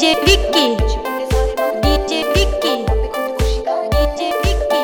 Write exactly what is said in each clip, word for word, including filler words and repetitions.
DJ Vicky DJ Vicky DJ Vicky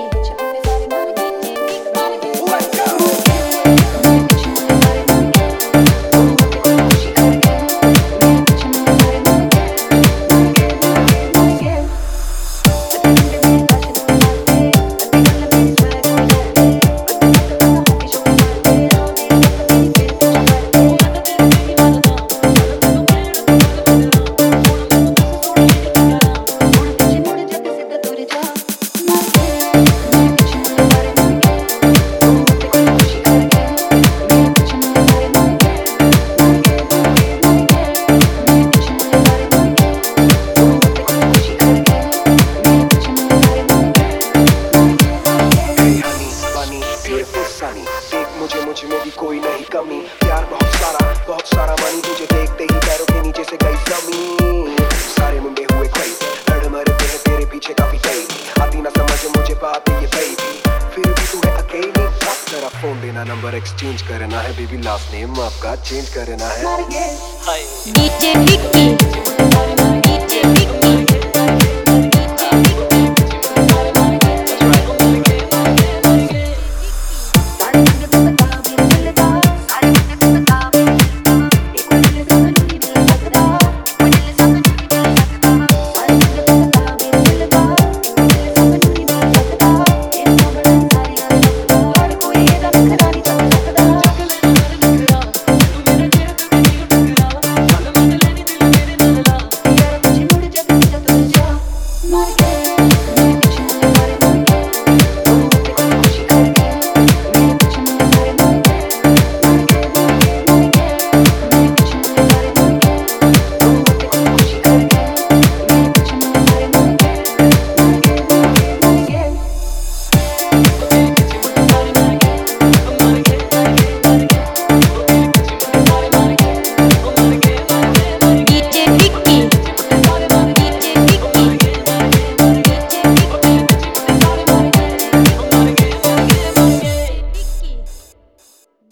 मुझे मुझ में भी कोई नहीं कमी, प्यार बहुत सारा बहुत सारा मानी, तुझे देखते ही पैरों के नीचे से गई जमीन। सारे मुंडे हुए क्रेज़ी, लड़ मरते हैं तेरे पीछे काफी तेजी, आती ना समझ मुझे बात ये बेबी, फिर भी तू है अकेली। अब जरा फोन देना, नंबर एक्सचेंज करना है बेबी, लास्ट नेम आपका चेंज करना है। डीजे विक्की